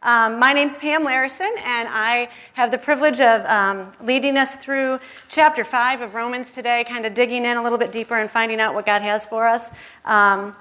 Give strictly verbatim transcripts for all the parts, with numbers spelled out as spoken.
Um, my name's Pam Larison, and I have the privilege of um, leading us through chapter five of Romans today, kind of digging in a little bit deeper and finding out what God has for us. Um,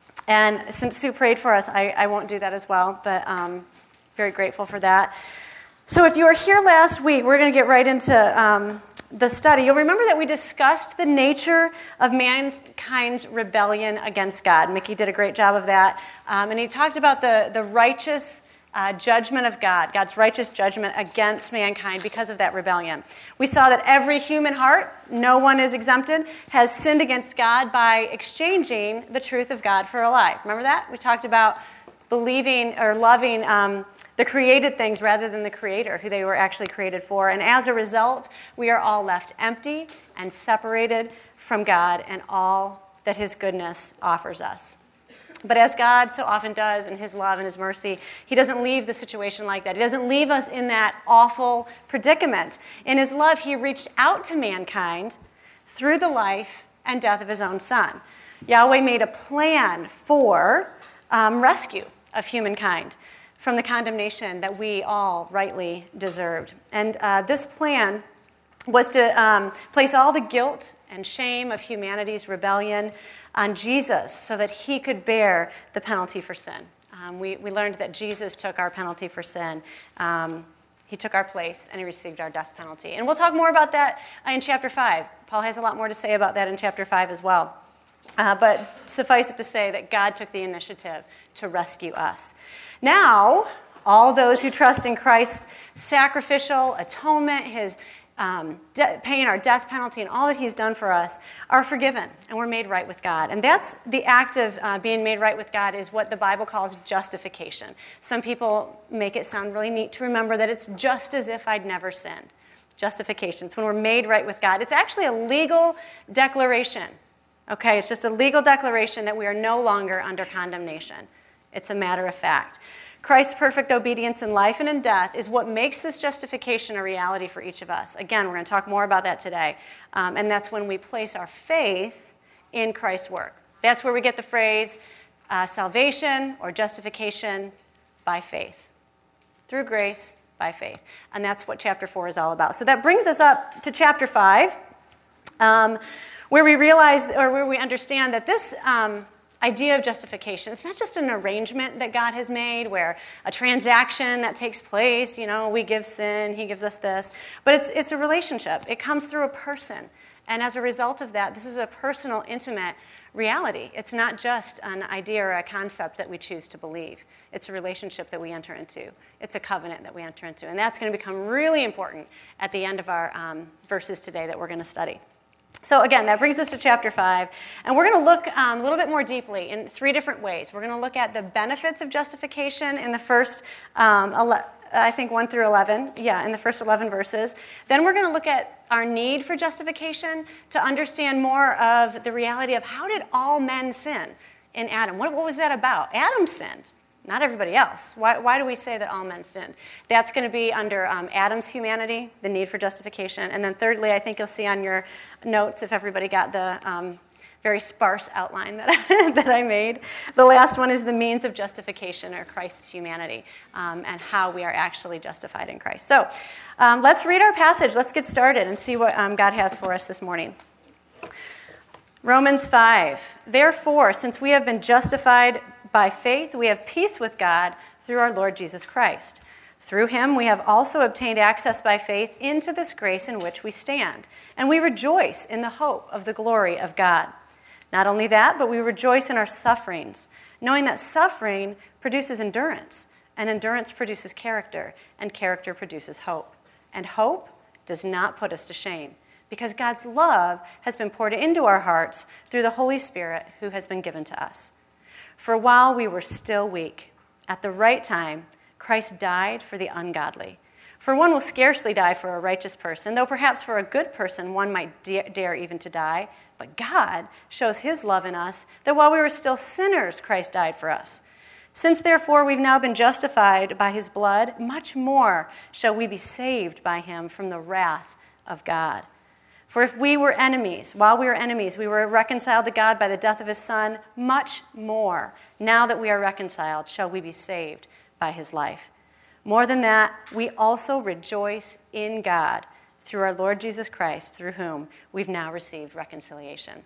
and since Sue prayed for us, I, I won't do that as well, but um, very grateful for that. So if you were here last week, we're going to get right into um, the study. You'll remember that we discussed the nature of mankind's rebellion against God. Mickey did a great job of that. Um, and he talked about the, the righteous uh, judgment of God, God's righteous judgment against mankind because of that rebellion. We saw that every human heart, no one is exempted, has sinned against God by exchanging the truth of God for a lie. Remember that? We talked about believing or loving um, the created things rather than the Creator, who they were actually created for. And as a result, we are all left empty and separated from God and all that His goodness offers us. But as God so often does in His love and His mercy, He doesn't leave the situation like that. He doesn't leave us in that awful predicament. In His love, He reached out to mankind through the life and death of His own Son. Yahweh made a plan for um, rescue of humankind from the condemnation that we all rightly deserved. And uh, this plan was to um, place all the guilt and shame of humanity's rebellion on Jesus so that He could bear the penalty for sin. Um, we, we learned that Jesus took our penalty for sin. Um, he took our place, and He received our death penalty. And we'll talk more about that in chapter five. Paul has a lot more to say about that in chapter five as well. Uh, but suffice it to say that God took the initiative to rescue us. Now, all those who trust in Christ's sacrificial atonement, His um, de- paying our death penalty, and all that He's done for us, are forgiven, and we're made right with God. And that's the act of uh, being made right with God is what the Bible calls justification. Some people make it sound really neat to remember that it's just as if I'd never sinned. Justification. It's when we're made right with God. It's actually a legal declaration. Okay, it's just a legal declaration that we are no longer under condemnation. It's a matter of fact. Christ's perfect obedience in life and in death is what makes this justification a reality for each of us. Again, we're going to talk more about that today. Um, and that's when we place our faith in Christ's work. That's where we get the phrase uh, salvation or justification by faith. Through grace, by faith. And that's what chapter four is all about. So that brings us up to chapter five. Um, where we realize, or where we understand that this um, idea of justification, it's not just an arrangement that God has made where a transaction that takes place, you know, we give sin, He gives us this, but it's it's a relationship. It comes through a person. And as a result of that, this is a personal, intimate reality. It's not just an idea or a concept that we choose to believe. It's a relationship that we enter into. It's a covenant that we enter into. And that's going to become really important at the end of our um, verses today that we're going to study. So again, that brings us to chapter five, and we're going to look um, a little bit more deeply in three different ways. We're going to look at the benefits of justification in the first, um, ele- I think, one through eleven. Yeah, in the first eleven verses. Then we're going to look at our need for justification to understand more of the reality of how did all men sin in Adam? What, what was that about? Adam sinned. Not everybody else. Why, why do we say that all men sinned? That's going to be under um, Adam's humanity, the need for justification. And then thirdly, I think you'll see on your notes, if everybody got the um, very sparse outline that I, that I made, the last one is the means of justification, or Christ's humanity, um, and how we are actually justified in Christ. So um, let's read our passage. Let's get started and see what um, God has for us this morning. Romans five. Therefore, since we have been justified by faith, we have peace with God through our Lord Jesus Christ. Through Him, we have also obtained access by faith into this grace in which we stand, and we rejoice in the hope of the glory of God. Not only that, but we rejoice in our sufferings, knowing that suffering produces endurance, and endurance produces character, and character produces hope. And hope does not put us to shame, because God's love has been poured into our hearts through the Holy Spirit who has been given to us. For while we were still weak, at the right time, Christ died for the ungodly. For one will scarcely die for a righteous person, though perhaps for a good person one might dare even to die. But God shows His love in us, that while we were still sinners, Christ died for us. Since therefore we've now been justified by His blood, much more shall we be saved by Him from the wrath of God. For if we were enemies, while we were enemies, we were reconciled to God by the death of His Son, much more, now that we are reconciled, shall we be saved by His life. More than that, we also rejoice in God through our Lord Jesus Christ, through whom we've now received reconciliation.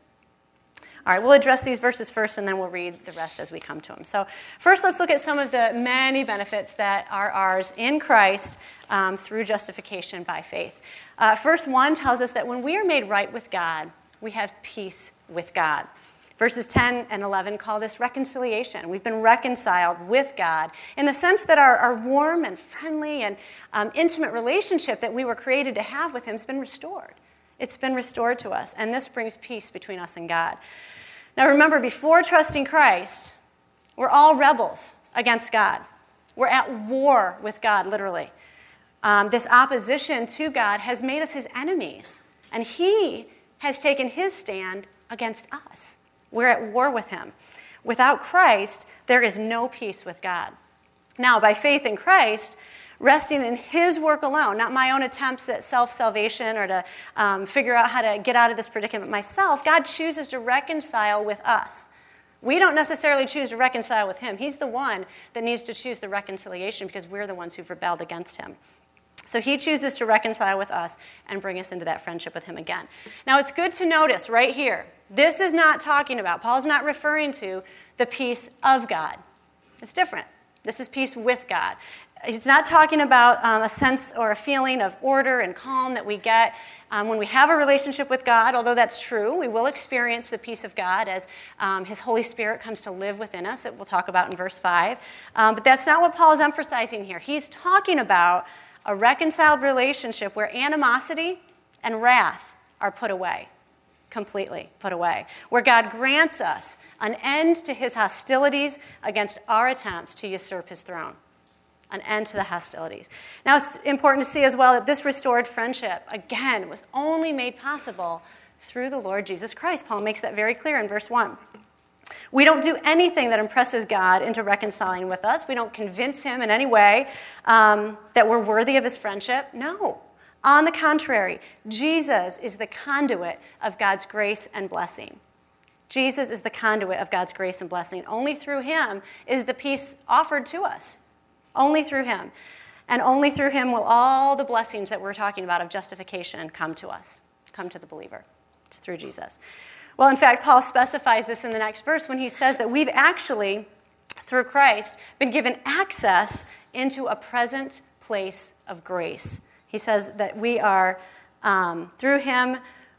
All right, we'll address these verses first, and then we'll read the rest as we come to them. So first, let's look at some of the many benefits that are ours in Christ um, through justification by faith. Uh, verse one tells us that when we are made right with God, we have peace with God. Verses ten and eleven call this reconciliation. We've been reconciled with God in the sense that our, our warm and friendly and um, intimate relationship that we were created to have with him has been restored. It's been restored to us, and this brings peace between us and God. Now remember, before trusting Christ, we're all rebels against God. We're at war with God, literally. Um, this opposition to God has made us his enemies, and he has taken his stand against us. We're at war with him. Without Christ, there is no peace with God. Now, by faith in Christ, resting in his work alone, not my own attempts at self-salvation or to um, figure out how to get out of this predicament myself, God chooses to reconcile with us. We don't necessarily choose to reconcile with him. He's the one that needs to choose the reconciliation because we're the ones who've rebelled against him. So he chooses to reconcile with us and bring us into that friendship with him again. Now, it's good to notice right here, this is not talking about, Paul's not referring to the peace of God. It's different. This is peace with God. He's not talking about um, a sense or a feeling of order and calm that we get um, when we have a relationship with God, although that's true. We will experience the peace of God as um, his Holy Spirit comes to live within us, that we'll talk about in verse five. Um, but that's not what Paul is emphasizing here. He's talking about a reconciled relationship where animosity and wrath are put away, completely put away, where God grants us an end to his hostilities against our attempts to usurp his throne. An end to the hostilities. Now, it's important to see as well that this restored friendship, again, was only made possible through the Lord Jesus Christ. Paul makes that very clear in verse one. We don't do anything that impresses God into reconciling with us. We don't convince him in any way um, that we're worthy of his friendship. No. On the contrary, Jesus is the conduit of God's grace and blessing. Jesus is the conduit of God's grace and blessing. Only through him is the peace offered to us. Only through him. And only through him will all the blessings that we're talking about of justification come to us, come to the believer. It's through Jesus. Well, in fact, Paul specifies this in the next verse when he says that we've actually, through Christ, been given access into a present place of grace. He says that we are, um, through him,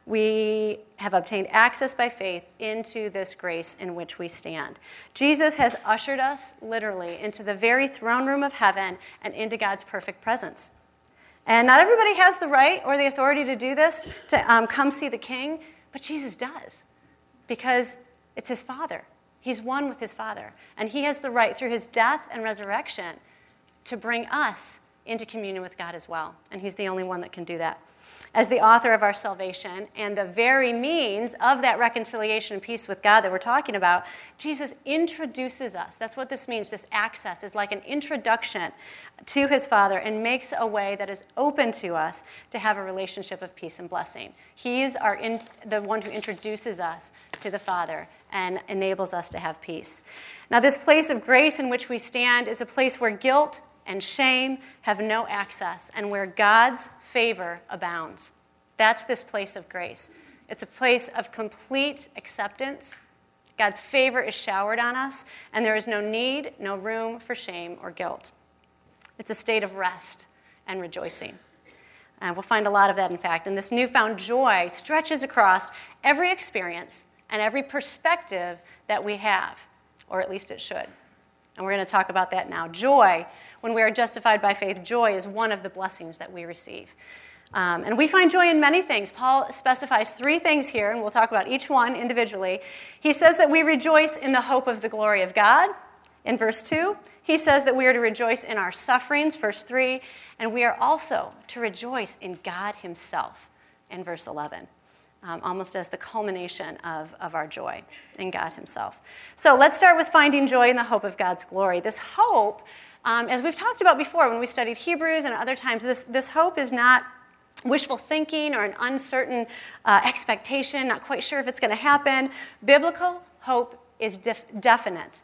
we have obtained access by faith into this grace in which we stand. Jesus has ushered us, literally, into the very throne room of heaven and into God's perfect presence. And not everybody has the right or the authority to do this, to um, come see the King, but Jesus does, because it's his Father. He's one with his Father. And he has the right, through his death and resurrection, to bring us into communion with God as well. And he's the only one that can do that. As the author of our salvation and the very means of that reconciliation and peace with God that we're talking about, Jesus introduces us. That's what this means. This access is like an introduction to his Father and makes a way that is open to us to have a relationship of peace and blessing. He's our in, the one who introduces us to the Father and enables us to have peace. Now, this place of grace in which we stand is a place where guilt and shame have no access and where God's favor abounds. That's this place of grace. It's a place of complete acceptance. God's favor is showered on us, and there is no need, no room for shame or guilt. It's a state of rest and rejoicing. And we'll find a lot of that, in fact. And this newfound joy stretches across every experience and every perspective that we have, or at least it should. And we're going to talk about that now. Joy, when we are justified by faith, joy is one of the blessings that we receive. Um, and we find joy in many things. Paul specifies three things here, and we'll talk about each one individually. He says that we rejoice in the hope of the glory of God, in verse two. He says that we are to rejoice in our sufferings, verse three. And we are also to rejoice in God himself, in verse eleven. Um, almost as the culmination of, of our joy in God himself. So let's start with finding joy in the hope of God's glory. This hope, um, as we've talked about before when we studied Hebrews and other times, this, this hope is not wishful thinking or an uncertain uh, expectation, not quite sure if it's going to happen. Biblical hope is def- definite.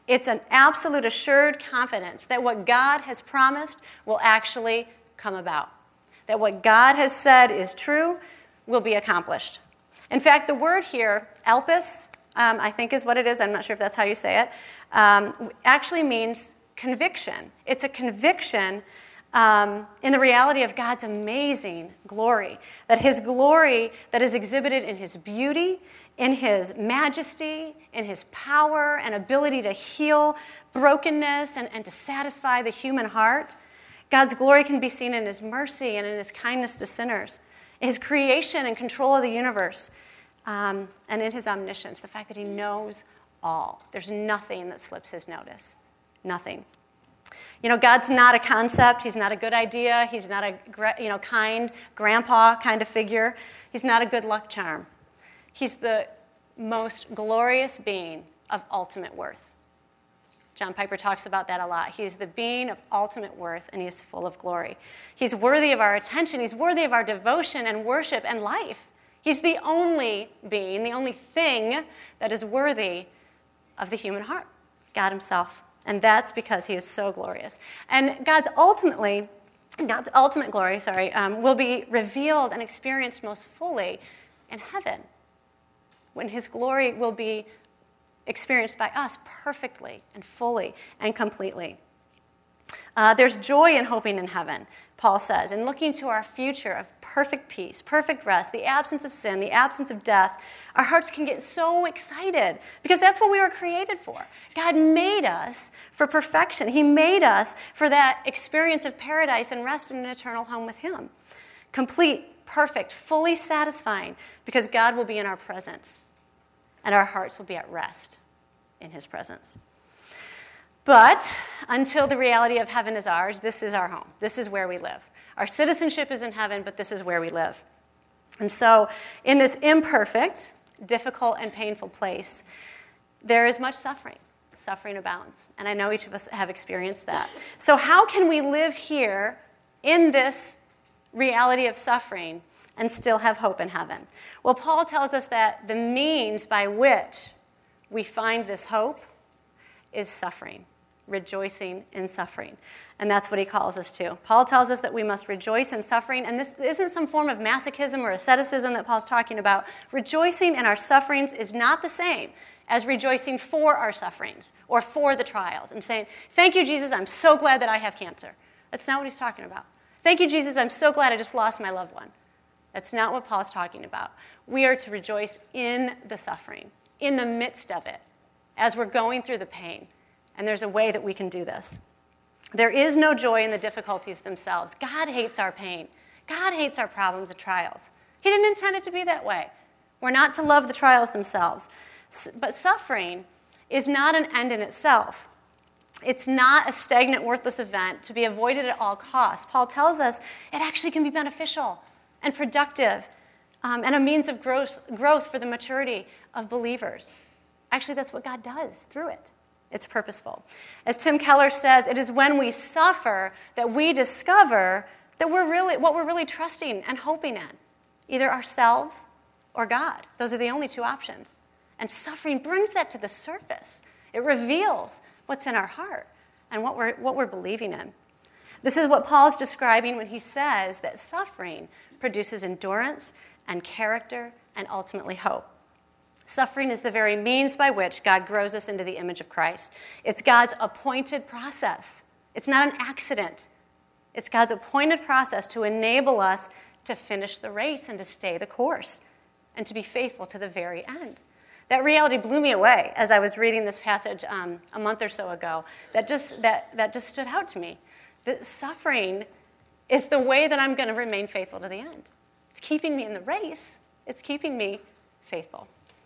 It's an absolute assured confidence that what God has promised will actually come about. That what God has said is true will be accomplished. In fact, the word here, elpis, um, I think is what it is. I'm not sure if that's how you say it. Um, actually means conviction. It's a conviction um, in the reality of God's amazing glory. That his glory that is exhibited in his beauty, in his majesty, in his power and ability to heal brokenness and, and to satisfy the human heart. God's glory can be seen in his mercy and in his kindness to sinners, his creation and control of the universe, um, and in his omniscience, the fact that he knows all. There's nothing that slips his notice. Nothing. You know, God's not a concept. He's not a good idea. He's not a you know kind grandpa kind of figure. He's not a good luck charm. He's the most glorious being of ultimate worth. John Piper talks about that a lot. He's the being of ultimate worth, and he is full of glory. He's worthy of our attention. He's worthy of our devotion and worship and life. He's the only being, the only thing that is worthy of the human heart, God himself. And that's because he is so glorious. And God's ultimately, God's ultimate glory, sorry, um, will be revealed and experienced most fully in heaven, when his glory will be experienced by us perfectly and fully and completely. Uh, there's joy in hoping in heaven, Paul says, and looking to our future of perfect peace, perfect rest, the absence of sin, the absence of death. Our hearts can get so excited because that's what we were created for. God made us for perfection. He made us for that experience of paradise and rest in an eternal home with him. Complete, perfect, fully satisfying, because God will be in our presence and our hearts will be at rest in his presence. But until the reality of heaven is ours, this is our home. This is where we live. Our citizenship is in heaven, but this is where we live. And so in this imperfect, difficult, and painful place, there is much suffering. Suffering abounds. And I know each of us have experienced that. So how can we live here in this reality of suffering and still have hope in heaven? Well, Paul tells us that the means by which we find this hope is suffering, rejoicing in suffering. And that's what he calls us to. Paul tells us that we must rejoice in suffering, and this isn't some form of masochism or asceticism that Paul's talking about. Rejoicing in our sufferings is not the same as rejoicing for our sufferings or for the trials and saying, thank you, Jesus, I'm so glad that I have cancer. That's not what he's talking about. Thank you, Jesus, I'm so glad I just lost my loved one. That's not what Paul's talking about. We are to rejoice in the suffering, in the midst of it, as we're going through the pain. And there's a way that we can do this. There is no joy in the difficulties themselves. God hates our pain. God hates our problems and trials. He didn't intend it to be that way. We're not to love the trials themselves. But suffering is not an end in itself. It's not a stagnant, worthless event to be avoided at all costs. Paul tells us it actually can be beneficial and productive um, and a means of growth, growth for the maturity of believers. Actually, that's what God does through it. It's purposeful. As Tim Keller says, it is when we suffer that we discover that we're really what we're really trusting and hoping in, either ourselves or God. Those are the only two options. And suffering brings that to the surface. It reveals what's in our heart and what we're what we're believing in. This is what Paul's describing when he says that suffering produces endurance and character and ultimately hope. Suffering is the very means by which God grows us into the image of Christ. It's God's appointed process. It's not an accident. It's God's appointed process to enable us to finish the race and to stay the course and to be faithful to the very end. That reality blew me away as I was reading this passage um, a month or so ago. That just, that, that just stood out to me. That suffering is the way that I'm going to remain faithful to the end. It's keeping me in the race. It's keeping me faithful.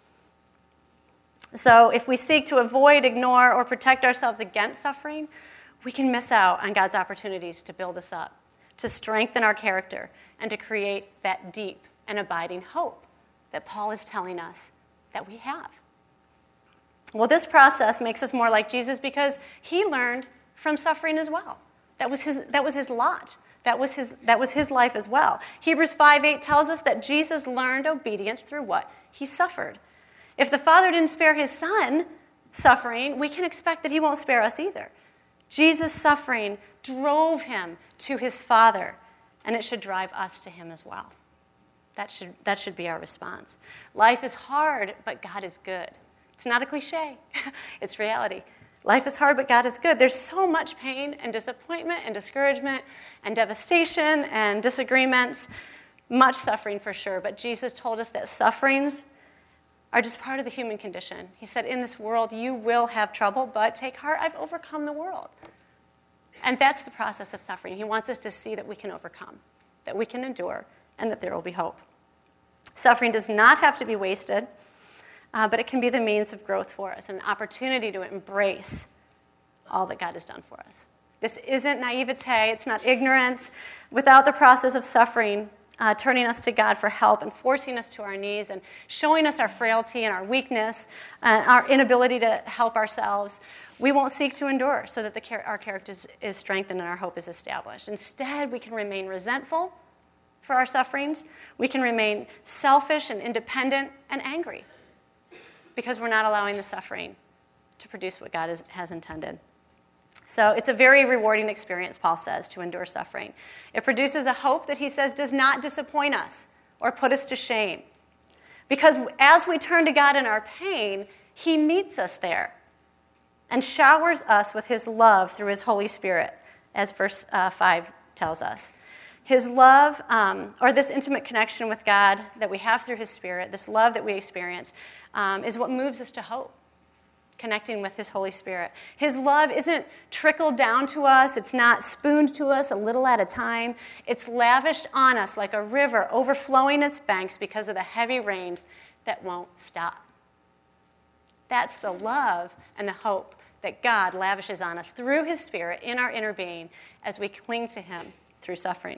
So if we seek to avoid, ignore, or protect ourselves against suffering, we can miss out on God's opportunities to build us up, to strengthen our character, and to create that deep and abiding hope that Paul is telling us that we have. Well, this process makes us more like Jesus because he learned from suffering as well. That was his, that was his lot. That was his, that was his life as well. Hebrews five eight tells us that Jesus learned obedience through what? He suffered. If the Father didn't spare his Son, suffering, we can expect that he won't spare us either. Jesus' suffering drove him to his Father, and it should drive us to him as well. That should, that should be our response. Life is hard, but God is good. It's not a cliche. It's reality. Life is hard, but God is good. There's so much pain and disappointment and discouragement and devastation and disagreements, much suffering for sure. But Jesus told us that sufferings are just part of the human condition. He said, in this world you will have trouble, but take heart, I've overcome the world. And that's the process of suffering. He wants us to see that we can overcome, that we can endure, and that there will be hope. Suffering does not have to be wasted. Uh, but it can be the means of growth for us, an opportunity to embrace all that God has done for us. This isn't naivete. It's not ignorance. Without the process of suffering, uh, turning us to God for help and forcing us to our knees and showing us our frailty and our weakness, uh, our inability to help ourselves, we won't seek to endure so that the char- our character is, is strengthened and our hope is established. Instead, we can remain resentful for our sufferings. We can remain selfish and independent and angry, because we're not allowing the suffering to produce what God is, has intended. So it's a very rewarding experience, Paul says, to endure suffering. It produces a hope that he says does not disappoint us or put us to shame. Because as we turn to God in our pain, he meets us there and showers us with his love through his Holy Spirit, as verse uh, five tells us. His love, um, or this intimate connection with God that we have through his Spirit, this love that we experience, um, is what moves us to hope, connecting with his Holy Spirit. His love isn't trickled down to us. It's not spooned to us a little at a time. It's lavished on us like a river overflowing its banks because of the heavy rains that won't stop. That's the love and the hope that God lavishes on us through his Spirit in our inner being as we cling to him through suffering.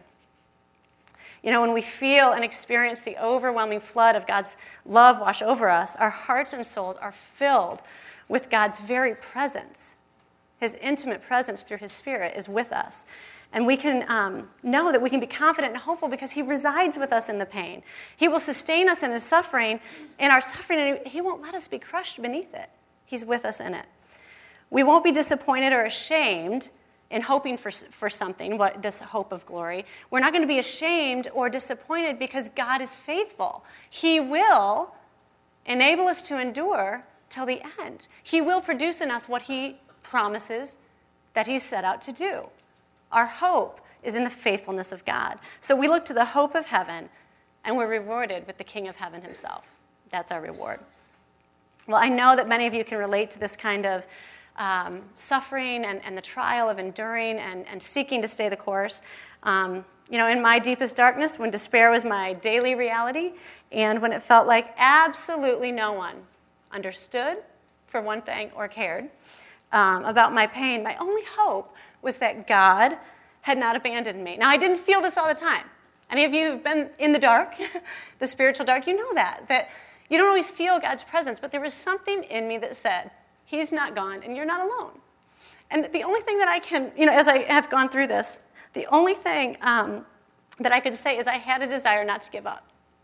You know, when we feel and experience the overwhelming flood of God's love wash over us, our hearts and souls are filled with God's very presence. His intimate presence through his Spirit is with us. And we can um, know that we can be confident and hopeful because he resides with us in the pain. He will sustain us in his suffering, in our suffering, and he won't let us be crushed beneath it. He's with us in it. We won't be disappointed or ashamed in hoping for, for something, what, this hope of glory. We're not going to be ashamed or disappointed because God is faithful. He will enable us to endure till the end. He will produce in us what he promises that he's set out to do. Our hope is in the faithfulness of God. So we look to the hope of heaven, and we're rewarded with the King of heaven himself. That's our reward. Well, I know that many of you can relate to this kind of Um, suffering and, and the trial of enduring and, and seeking to stay the course. Um, you know, in my deepest darkness, when despair was my daily reality, and when it felt like absolutely no one understood, for one thing, or cared um, about my pain, my only hope was that God had not abandoned me. Now, I didn't feel this all the time. Any of you who've been in the dark, the spiritual dark, you know that, that you don't always feel God's presence, but there was something in me that said, he's not gone, and you're not alone. And the only thing that I can, you know, as I have gone through this, the only thing um, that I could say is I had a desire not to give up,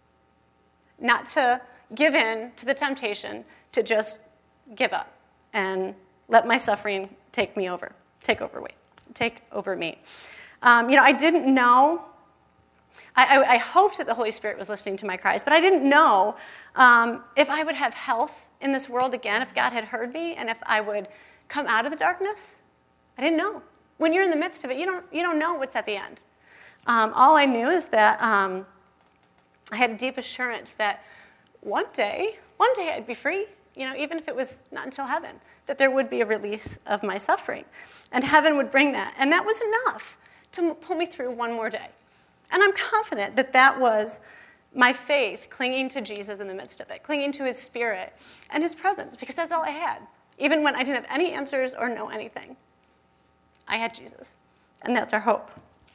not to give in to the temptation to just give up and let my suffering take me over, take over, wait, take over me. Um, you know, I didn't know. I, I, I hoped that the Holy Spirit was listening to my cries, but I didn't know um, if I would have health in this world again, if God had heard me, and if I would come out of the darkness. I didn't know. When you're in the midst of it, you don't you don't know what's at the end. Um, all I knew is that um, I had a deep assurance that one day, one day I'd be free, you know, even if it was not until heaven, that there would be a release of my suffering. And heaven would bring that. And that was enough to pull me through one more day. And I'm confident that that was my faith clinging to Jesus in the midst of it, clinging to his Spirit and his presence, because that's all I had. Even when I didn't have any answers or know anything, I had Jesus. And that's our hope.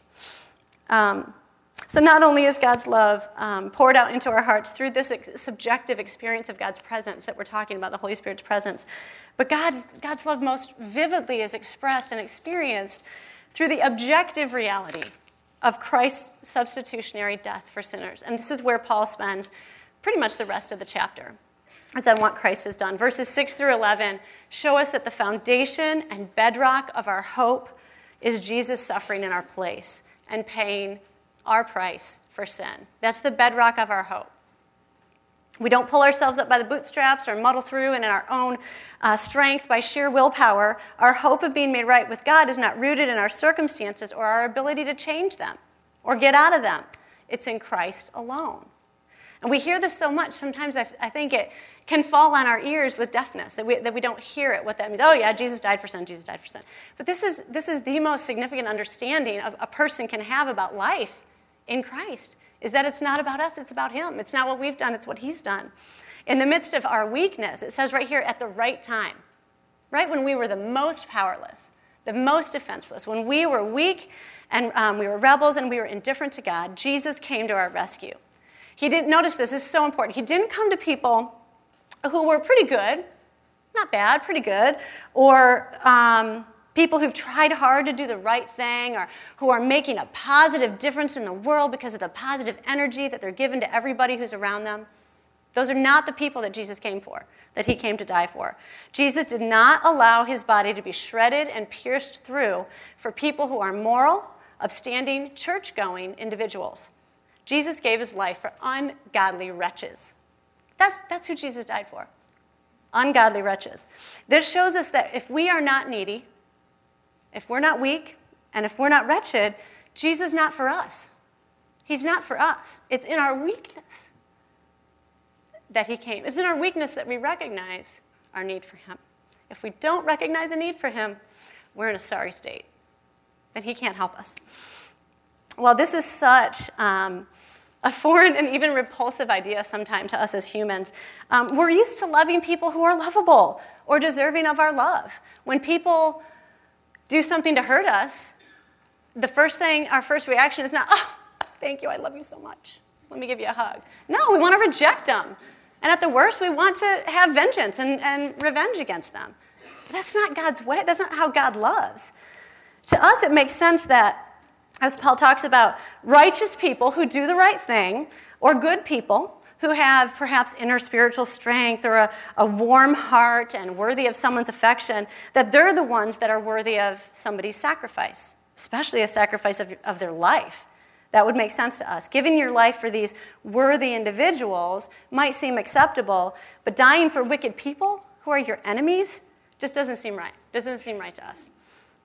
Um, so not only is God's love um, poured out into our hearts through this ex- subjective experience of God's presence that we're talking about, the Holy Spirit's presence, but God, God's love most vividly is expressed and experienced through the objective reality of Christ's substitutionary death for sinners. And this is where Paul spends pretty much the rest of the chapter. is on what Christ has done. Verses six through eleven show us that the foundation and bedrock of our hope is Jesus suffering in our place and paying our price for sin. That's the bedrock of our hope. We don't pull ourselves up by the bootstraps or muddle through and in our own uh, strength by sheer willpower. Our hope of being made right with God is not rooted in our circumstances or our ability to change them or get out of them. It's in Christ alone. And we hear this so much, sometimes I, I think it can fall on our ears with deafness, that we, that we don't hear it, what that means. Oh yeah, Jesus died for sin, Jesus died for sin. But this is, this is the most significant understanding of a person can have about life in Christ, is that it's not about us, it's about him. It's not what we've done, it's what he's done. In the midst of our weakness, it says right here, at the right time, right when we were the most powerless, the most defenseless, when we were weak and um, we were rebels and we were indifferent to God, Jesus came to our rescue. He didn't, notice this, this is so important, he didn't come to people who were pretty good, not bad, pretty good, or um, people who've tried hard to do the right thing, or who are making a positive difference in the world because of the positive energy that they're given to everybody who's around them. Those are not the people that Jesus came for, that he came to die for. Jesus did not allow his body to be shredded and pierced through for people who are moral, upstanding, church-going individuals. Jesus gave his life for ungodly wretches. That's, that's who Jesus died for, ungodly wretches. This shows us that if we are not needy, if we're not weak, and if we're not wretched, Jesus is not for us. He's not for us. It's in our weakness that he came. It's in our weakness that we recognize our need for him. If we don't recognize a need for him, we're in a sorry state. Then he can't help us. Well, this is such um, a foreign and even repulsive idea sometimes to us as humans. Um, we're used to loving people who are lovable or deserving of our love. When people do something to hurt us, the first thing, our first reaction is not, oh, thank you, I love you so much. Let me give you a hug. No, we want to reject them. And at the worst, we want to have vengeance and, and revenge against them. But that's not God's way. That's not how God loves. To us, it makes sense that, as Paul talks about, righteous people who do the right thing, or good people who have perhaps inner spiritual strength or a, a warm heart and worthy of someone's affection, that they're the ones that are worthy of somebody's sacrifice, especially a sacrifice of, of their life. That would make sense to us. Giving your life for these worthy individuals might seem acceptable, but dying for wicked people who are your enemies just doesn't seem right. Doesn't seem right to us.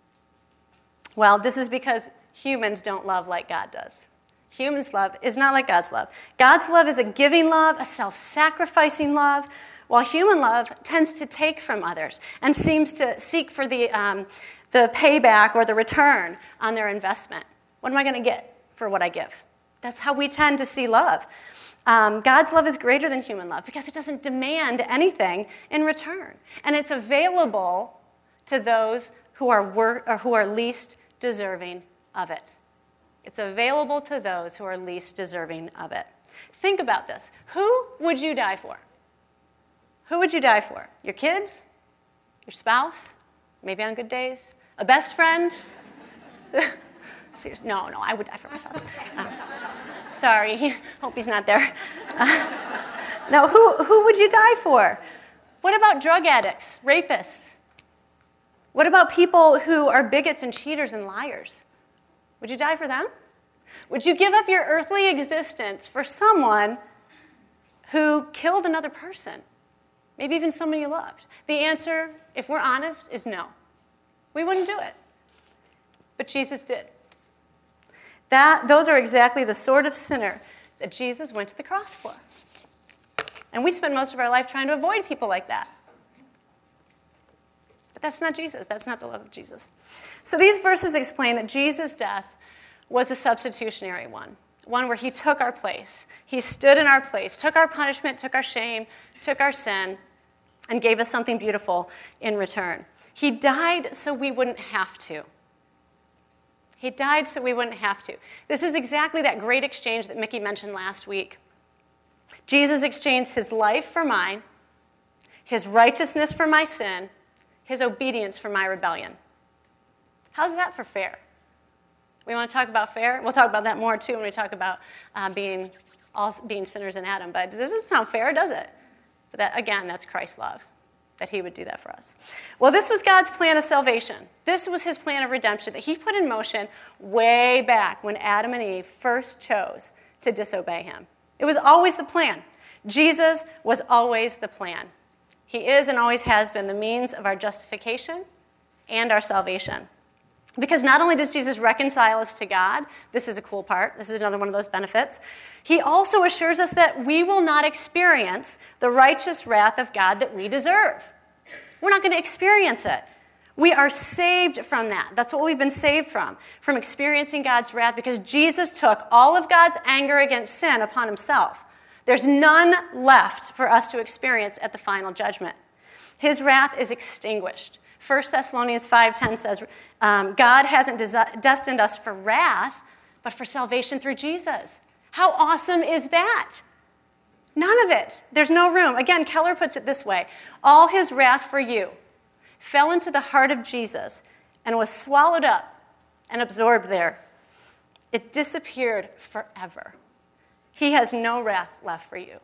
Well, this is because humans don't love like God does. Humans' love is not like God's love. God's love is a giving love, a self-sacrificing love, while human love tends to take from others and seems to seek for the, um, the payback or the return on their investment. What am I going to get for what I give? That's how we tend to see love. Um, God's love is greater than human love because it doesn't demand anything in return. And it's available to those who are, wor- or who are least deserving of it. It's available to those who are least deserving of it. Think about this. Who would you die for? Who would you die for? Your kids? Your spouse? Maybe on good days? A best friend? Seriously, no, no, I would die for my spouse. Um, sorry, hope he's not there. Uh, no, who, who would you die for? What about drug addicts, rapists? What about people who are bigots and cheaters and liars? Would you die for them? Would you give up your earthly existence for someone who killed another person? Maybe even someone you loved? The answer, if we're honest, is no. We wouldn't do it. But Jesus did. That, those are exactly the sort of sinner that Jesus went to the cross for. And we spend most of our life trying to avoid people like that. But that's not Jesus. That's not the love of Jesus. So these verses explain that Jesus' death was a substitutionary one, one where he took our place. He stood in our place, took our punishment, took our shame, took our sin, and gave us something beautiful in return. He died so we wouldn't have to. He died so we wouldn't have to. This is exactly that great exchange that Mickey mentioned last week. Jesus exchanged his life for mine, his righteousness for my sin, his obedience for my rebellion. How's that for fair? We want to talk about fair? We'll talk about that more, too, when we talk about uh, being all being sinners in Adam. But it doesn't sound fair, does it? But that, again, that's Christ's love, that he would do that for us. Well, this was God's plan of salvation. This was his plan of redemption that he put in motion way back when Adam and Eve first chose to disobey him. It was always the plan. Jesus was always the plan. He is and always has been the means of our justification and our salvation. Because not only does Jesus reconcile us to God, this is a cool part, this is another one of those benefits, he also assures us that we will not experience the righteous wrath of God that we deserve. We're not going to experience it. We are saved from that. That's what we've been saved from, from experiencing God's wrath, because Jesus took all of God's anger against sin upon himself. There's none left for us to experience at the final judgment. His wrath is extinguished. First Thessalonians five ten says, um, God hasn't des- destined us for wrath, but for salvation through Jesus. How awesome is that? None of it. There's no room. Again, Keller puts it this way. All his wrath for you fell into the heart of Jesus and was swallowed up and absorbed there. It disappeared forever. He has no wrath left for you.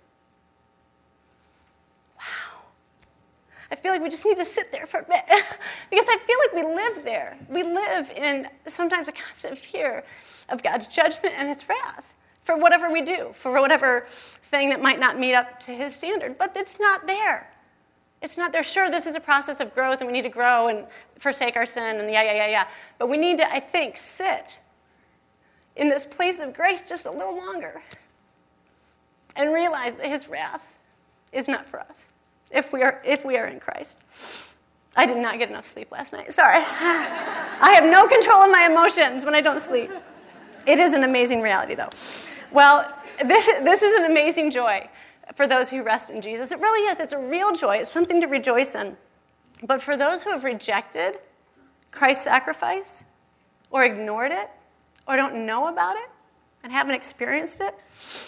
Wow. I feel like we just need to sit there for a bit because I feel like we live there. We live in sometimes a constant fear of God's judgment and his wrath for whatever we do, for whatever thing that might not meet up to his standard. But it's not there. It's not there. Sure, this is a process of growth, and we need to grow and forsake our sin, and yeah, yeah, yeah, yeah. But we need to, I think, sit in this place of grace just a little longer and realize that his wrath is not for us if we are if we are in Christ. I did not get enough sleep last night. Sorry. I have no control of my emotions when I don't sleep. It is an amazing reality, though. Well, this, this is an amazing joy for those who rest in Jesus. It really is. It's a real joy. It's something to rejoice in. But for those who have rejected Christ's sacrifice or ignored it or don't know about it and haven't experienced it,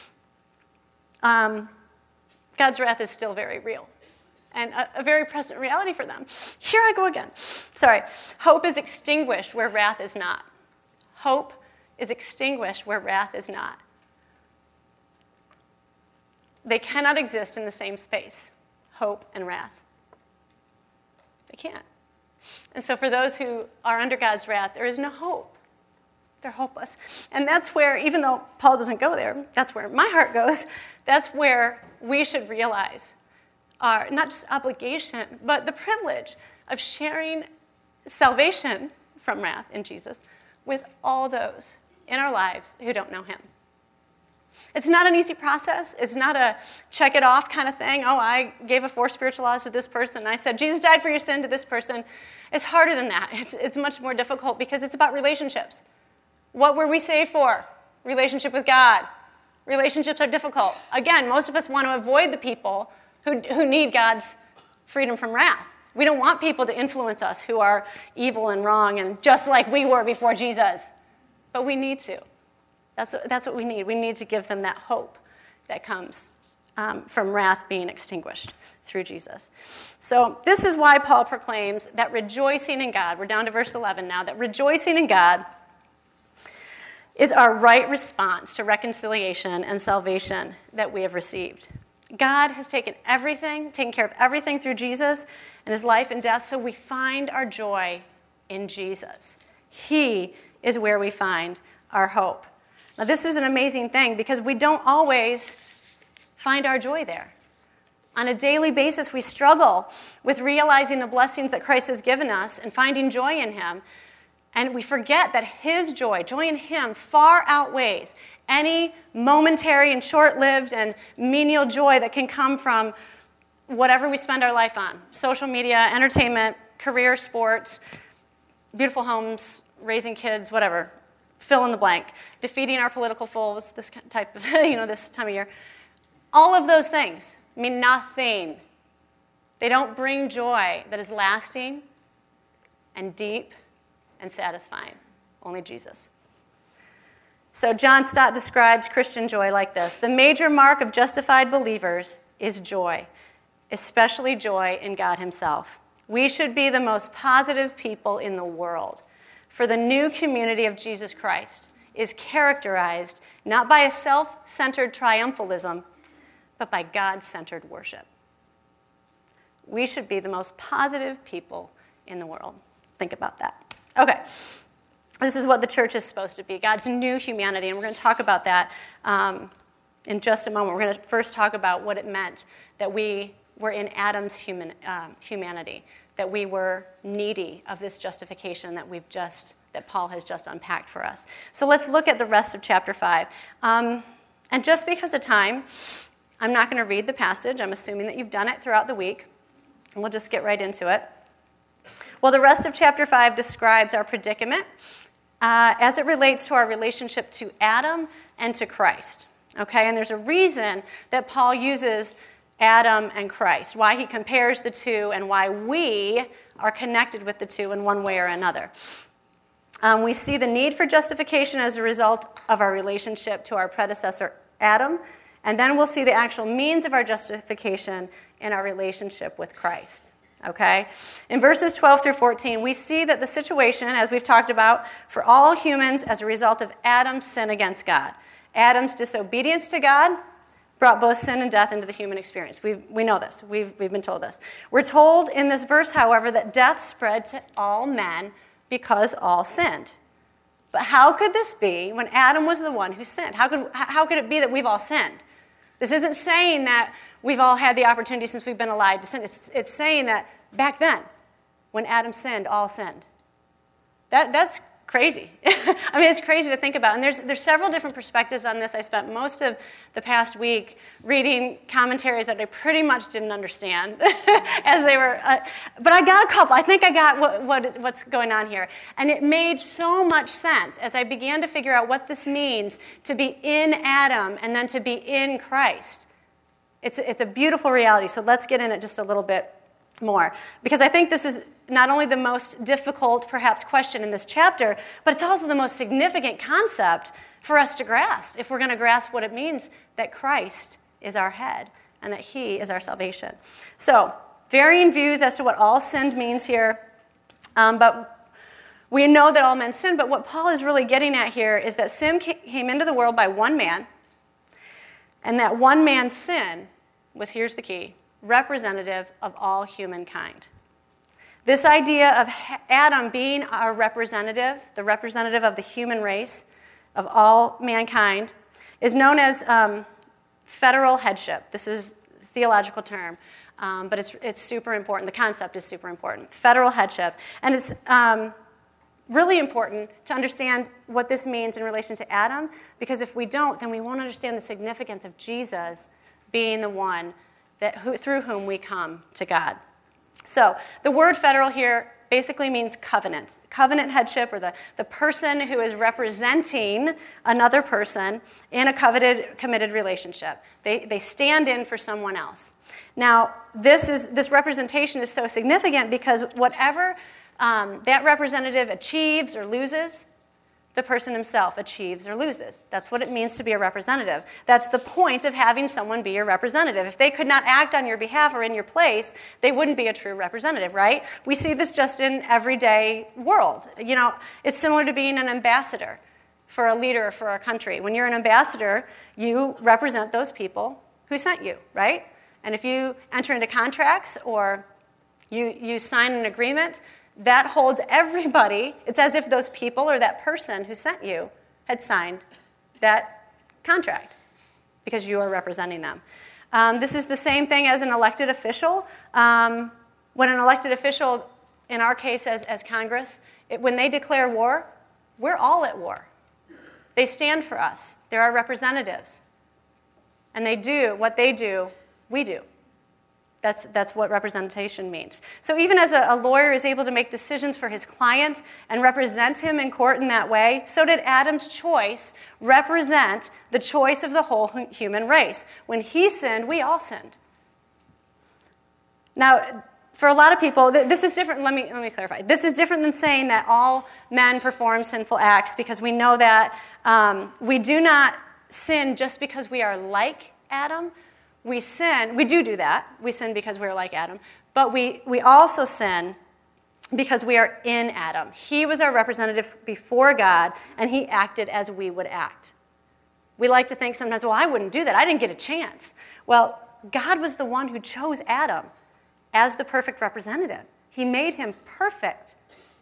um, God's wrath is still very real and a, a very present reality for them. Here I go again. Sorry. Hope is extinguished where wrath is not. Hope is extinguished where wrath is not. They cannot exist in the same space, hope and wrath. They can't. And so for those who are under God's wrath, there is no hope. They're hopeless. And that's where, even though Paul doesn't go there, that's where my heart goes. That's where we should realize our, not just obligation, but the privilege of sharing salvation from wrath in Jesus with all those in our lives who don't know him. It's not an easy process. It's not a check it off kind of thing. Oh, I gave a four spiritual laws to this person, and I said, Jesus died for your sin to this person. It's harder than that. It's, it's much more difficult because it's about relationships. What were we saved for? Relationship with God. Relationships are difficult. Again, most of us want to avoid the people who, who need God's freedom from wrath. We don't want people to influence us who are evil and wrong and just like we were before Jesus. But we need to. That's, that's what we need. We need to give them that hope that comes um, from wrath being extinguished through Jesus. So this is why Paul proclaims that rejoicing in God, we're down to verse eleven now, that rejoicing in God is our right response to reconciliation and salvation that we have received. God has taken everything, taken care of everything through Jesus and his life and death, so we find our joy in Jesus. He is where we find our hope. Now, this is an amazing thing because we don't always find our joy there. On a daily basis, we struggle with realizing the blessings that Christ has given us and finding joy in him. And we forget that his joy, joy in him, far outweighs any momentary and short-lived and menial joy that can come from whatever we spend our life on. Social media, entertainment, career, sports, beautiful homes, raising kids, whatever. Fill in the blank. Defeating our political foes, this type of, you know, this time of year. All of those things mean nothing. They don't bring joy that is lasting and deep and satisfying. Only Jesus. So John Stott describes Christian joy like this. The major mark of justified believers is joy, especially joy in God himself. We should be the most positive people in the world. For the new community of Jesus Christ is characterized not by a self-centered triumphalism, but by God-centered worship. We should be the most positive people in the world. Think about that. Okay. This is what the church is supposed to be, God's new humanity, and we're going to talk about that um, in just a moment. We're going to first talk about what it meant that we were in Adam's human um, humanity, that we were needy of this justification that we've just that Paul has just unpacked for us. So let's look at the rest of chapter five. Um, and just because of time, I'm not going to read the passage. I'm assuming that you've done it throughout the week, and we'll just get right into it. Well, the rest of chapter five describes our predicament uh, as it relates to our relationship to Adam and to Christ. Okay, and there's a reason that Paul uses Adam and Christ, why he compares the two, and why we are connected with the two in one way or another. Um, we see the need for justification as a result of our relationship to our predecessor, Adam, and then we'll see the actual means of our justification in our relationship with Christ. Okay? In verses twelve through fourteen, we see that the situation, as we've talked about, for all humans as a result of Adam's sin against God. Adam's disobedience to God brought both sin and death into the human experience. We we know this. We've, we've been told this. We're told in this verse, however, that death spread to all men because all sinned. But how could this be when Adam was the one who sinned? How could, how could it be that we've all sinned? This isn't saying that we've all had the opportunity since we've been alive to sin. It's, it's saying that back then, when Adam sinned, all sinned. That, that's crazy. I mean, it's crazy to think about. And there's there's several different perspectives on this. I spent most of the past week reading commentaries that I pretty much didn't understand as they were. Uh, but I got a couple. I think I got what, what what's going on here. And it made so much sense as I began to figure out what this means to be in Adam and then to be in Christ. It's, it's a beautiful reality. So let's get in it just a little bit more. Because I think this is not only the most difficult, perhaps, question in this chapter, but it's also the most significant concept for us to grasp if we're going to grasp what it means that Christ is our head and that he is our salvation. So, varying views as to what all sinned means here, um, but we know that all men sin, but what Paul is really getting at here is that sin came into the world by one man, and that one man's sin was, here's the key, representative of all humankind. This idea of Adam being our representative, the representative of the human race, of all mankind, is known as um, federal headship. This is a theological term, um, but it's, it's super important. The concept is super important. Federal headship. And it's um, really important to understand what this means in relation to Adam, because if we don't, then we won't understand the significance of Jesus being the one that who, through whom we come to God. So the word federal here basically means covenant. Covenant headship, or the, the person who is representing another person in a coveted, committed relationship. They, they stand in for someone else. Now, this is this representation is so significant because whatever um, that representative achieves or loses, the person himself achieves or loses. That's what it means to be a representative. That's the point of having someone be your representative. If they could not act on your behalf or in your place, they wouldn't be a true representative, right? We see this just in everyday world. You know, it's similar to being an ambassador for a leader or for a country. When you're an ambassador, you represent those people who sent you, right? And if you enter into contracts or you, you sign an agreement, that holds everybody. It's as if those people or that person who sent you had signed that contract because you are representing them. Um, this is the same thing as an elected official. Um, when an elected official, in our case as, as Congress, it, when they declare war, we're all at war. They stand for us. They're our representatives. And they do what they do, we do. That's, that's what representation means. So even as a, a lawyer is able to make decisions for his client and represent him in court in that way, so did Adam's choice represent the choice of the whole human race. When he sinned, we all sinned. Now, for a lot of people, this is different. Let me, let me clarify. This is different than saying that all men perform sinful acts, because we know that um, we do not sin just because we are like Adam. We sin, we do do that. We sin because we're like Adam. But we, we also sin because we are in Adam. He was our representative before God, and he acted as we would act. We like to think sometimes, well, I wouldn't do that. I didn't get a chance. Well, God was the one who chose Adam. as the perfect representative. He made him perfect.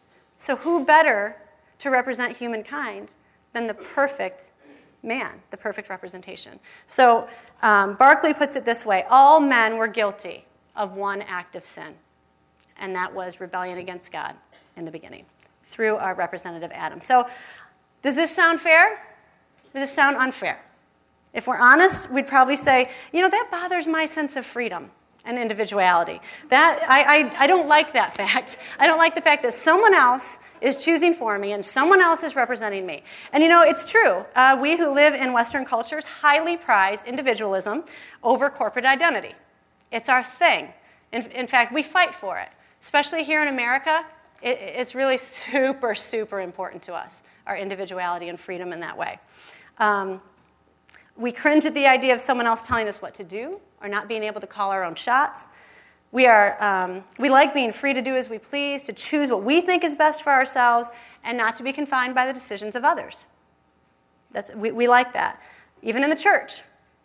So who better to represent humankind than the perfect man, the perfect representation? So um, Barclay puts it this way: all men were guilty of one act of sin, and that was rebellion against God in the beginning through our representative Adam. So does this sound fair? Does this sound unfair? If we're honest, we'd probably say, you know, that bothers my sense of freedom and individuality. That I, I, I don't like that fact. I don't like the fact that someone else is choosing for me and someone else is representing me. And you know, it's true. Uh, we who live in Western cultures highly prize individualism over corporate identity. It's our thing. In, in fact, we fight for it. Especially here in America, it, it's really super, super important to us, our individuality and freedom in that way. Um, we cringe at the idea of someone else telling us what to do or not being able to call our own shots. We, are, um, we like being free to do as we please, to choose what we think is best for ourselves, and not to be confined by the decisions of others. That's, we, we like that. Even in the church,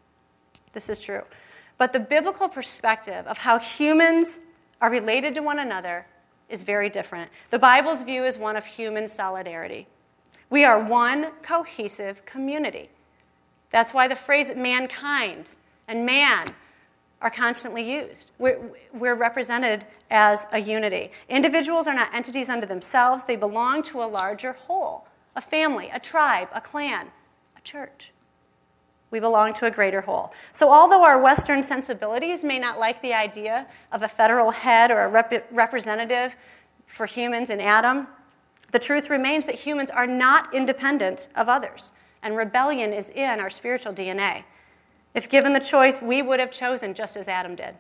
this is true. But the biblical perspective of how humans are related to one another is very different. The Bible's view is one of human solidarity. We are one cohesive community. That's why the phrase mankind and man are constantly used. We're, we're represented as a unity. Individuals are not entities unto themselves. They belong to a larger whole, a family, a tribe, a clan, a church. We belong to a greater whole. So although our Western sensibilities may not like the idea of a federal head or a rep- representative for humans in Adam, the truth remains that humans are not independent of others, and rebellion is in our spiritual D N A. If given the choice, we would have chosen just as Adam did.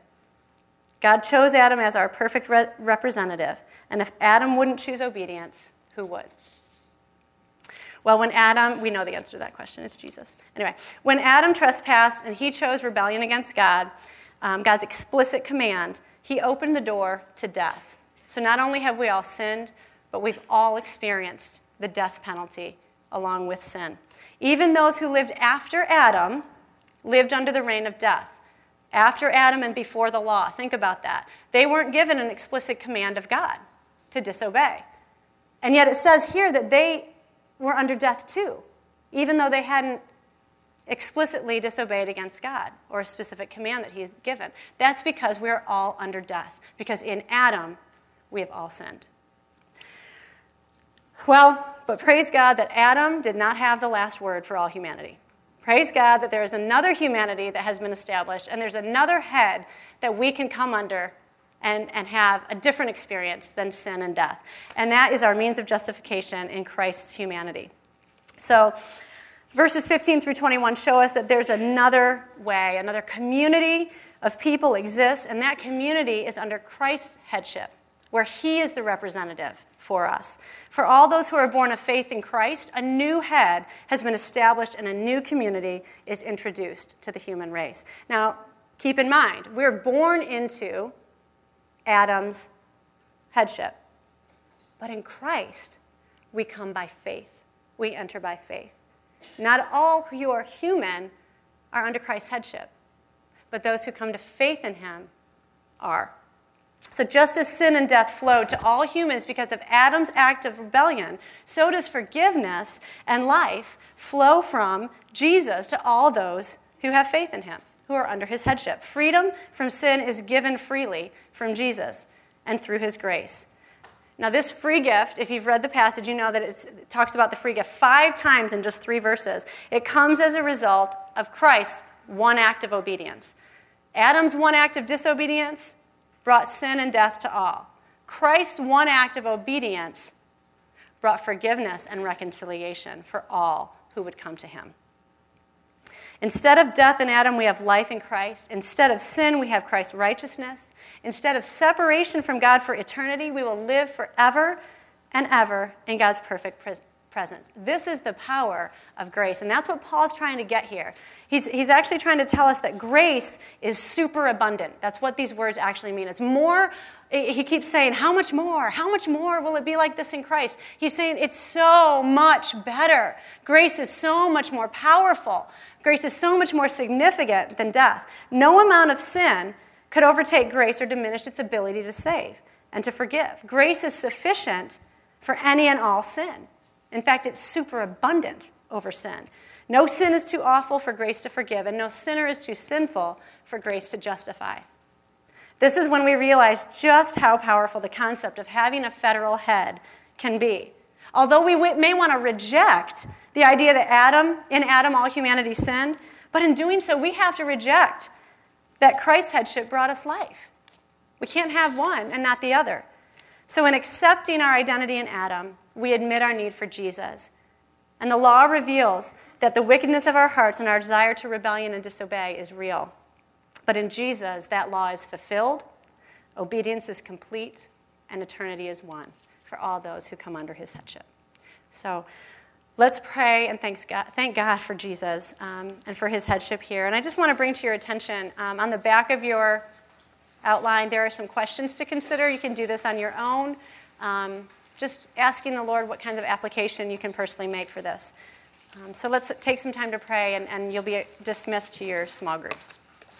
God chose Adam as our perfect re- representative, and if Adam wouldn't choose obedience, who would? Well, when Adam, we know the answer to that question, it's Jesus. Anyway, when Adam trespassed and he chose rebellion against God, um, God's explicit command, he opened the door to death. So not only have we all sinned, but we've all experienced the death penalty along with sin. Even those who lived after Adam lived under the reign of death. After Adam and before the law, think about that. They weren't given an explicit command of God to disobey. And yet it says here that they were under death too, even though they hadn't explicitly disobeyed against God or a specific command that he's given. That's because we're all under death, because in Adam, we have all sinned. Well, but praise God that Adam did not have the last word for all humanity. Praise God that there is another humanity that has been established, and there's another head that we can come under and, and have a different experience than sin and death. And that is our means of justification in Christ's humanity. So verses fifteen through twenty-one show us that there's another way, another community of people exists, and that community is under Christ's headship, where he is the representative for us. For all those who are born of faith in Christ, a new head has been established and a new community is introduced to the human race. Now, keep in mind, we're born into Adam's headship. But in Christ, we come by faith. We enter by faith. Not all who are human are under Christ's headship, but those who come to faith in him are. So just as sin and death flowed to all humans because of Adam's act of rebellion, so does forgiveness and life flow from Jesus to all those who have faith in him, who are under his headship. Freedom from sin is given freely from Jesus and through his grace. Now this free gift, if you've read the passage, you know that it's, it talks about the free gift five times in just three verses. It comes as a result of Christ's one act of obedience. Adam's one act of disobedience brought sin and death to all. Christ's one act of obedience brought forgiveness and reconciliation for all who would come to him. Instead of death in Adam, we have life in Christ. Instead of sin, we have Christ's righteousness. Instead of separation from God for eternity, we will live forever and ever in God's perfect presence. This is the power of grace, and that's what Paul's trying to get here. He's, he's actually trying to tell us that grace is super abundant. That's what these words actually mean. It's more, he keeps saying, how much more? How much more will it be like this in Christ? He's saying it's so much better. Grace is so much more powerful. Grace is so much more significant than death. No amount of sin could overtake grace or diminish its ability to save and to forgive. Grace is sufficient for any and all sin. In fact, it's superabundant over sin. No sin is too awful for grace to forgive, and no sinner is too sinful for grace to justify. This is when we realize just how powerful the concept of having a federal head can be. Although we may want to reject the idea that Adam, in Adam all humanity sinned, but in doing so we have to reject that Christ's headship brought us life. We can't have one and not the other. So in accepting our identity in Adam, we admit our need for Jesus. And the law reveals that the wickedness of our hearts and our desire to rebellion and disobey is real. But in Jesus, that law is fulfilled, obedience is complete, and eternity is won for all those who come under his headship. So let's pray and thanks God, thank God for Jesus um, and for his headship here. And I just want to bring to your attention, um, on the back of your outline, there are some questions to consider. You can do this on your own. Um, just asking the Lord what kind of application you can personally make for this. Um, so let's take some time to pray, and, and you'll be dismissed to your small groups.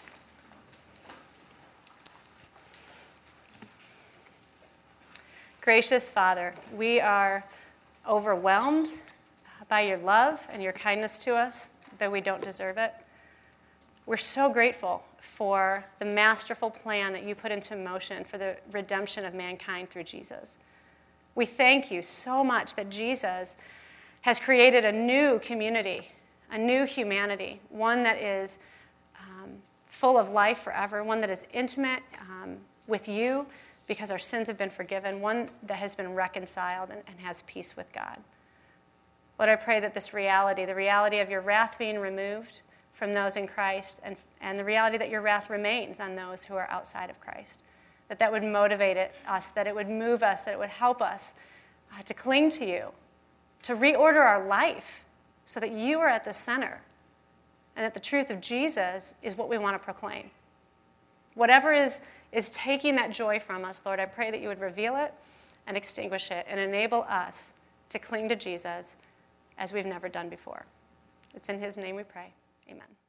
Gracious Father, we are overwhelmed by your love and your kindness to us, though we don't deserve it. We're so grateful for the masterful plan that you put into motion for the redemption of mankind through Jesus. We thank you so much that Jesus has created a new community, a new humanity, one that is um, full of life forever, one that is intimate um, with you because our sins have been forgiven, one that has been reconciled and, and has peace with God. Lord, I pray that this reality, the reality of your wrath being removed from those in Christ, and, and the reality that your wrath remains on those who are outside of Christ, that that would motivate it, us, that it would move us, that it would help us uh, to cling to you, to reorder our life so that you are at the center and that the truth of Jesus is what we want to proclaim. Whatever is, is taking that joy from us, Lord, I pray that you would reveal it and extinguish it and enable us to cling to Jesus as we've never done before. It's in his name we pray. Amen.